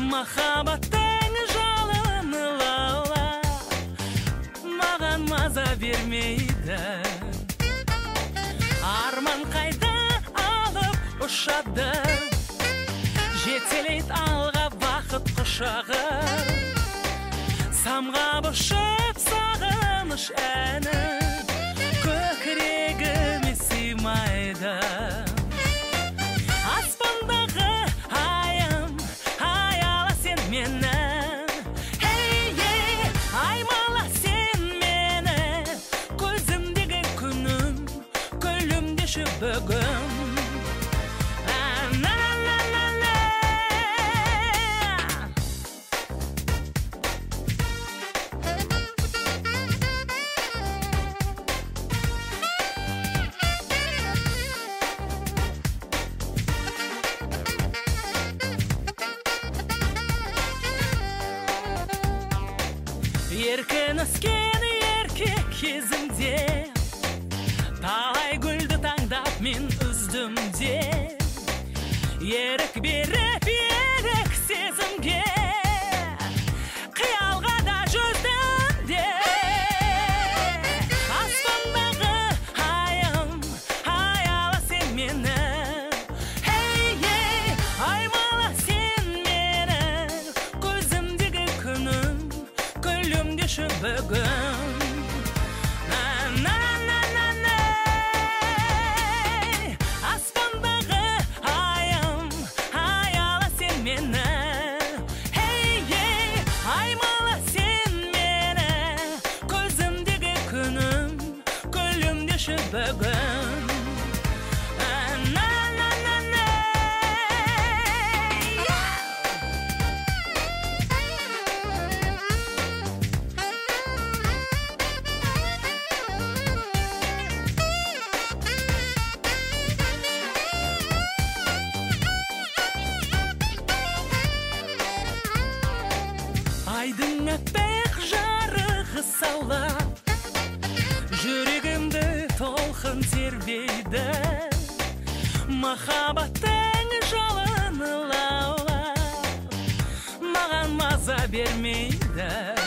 Махаббаттың жалыны лаулап, маған маза бермейді. Арман қайда алып ұшады, жетелейді алға бақыт құшағы. Самғап ұшып сағыныш әні, көкірегіме сыймайды. Аспандағы айым, аяла сен мені. Ей, аймала сен мені. Көзімдегі күнім, көлімдеші бүгін. Еркін өскен еркек кезімде, талай гүлді таңдап мен үздім де. Ерік беріп ерік сезімге, қиялға да жүздім де. Аспандағы айым, аяла сен мені. Ей, аймала сен мені. Көзімдегі күнім, көлімдеші бүгін. Аспандағы айым, аяла сен мені. Ей, аймала сен мені. Көзімдегі күнім, көлімдеші бүгін. Айдың әппақ жарығы саулап, жүрегімді толқын тербейді. Махаббаттың жалыны лаулап, маған маза бермейді.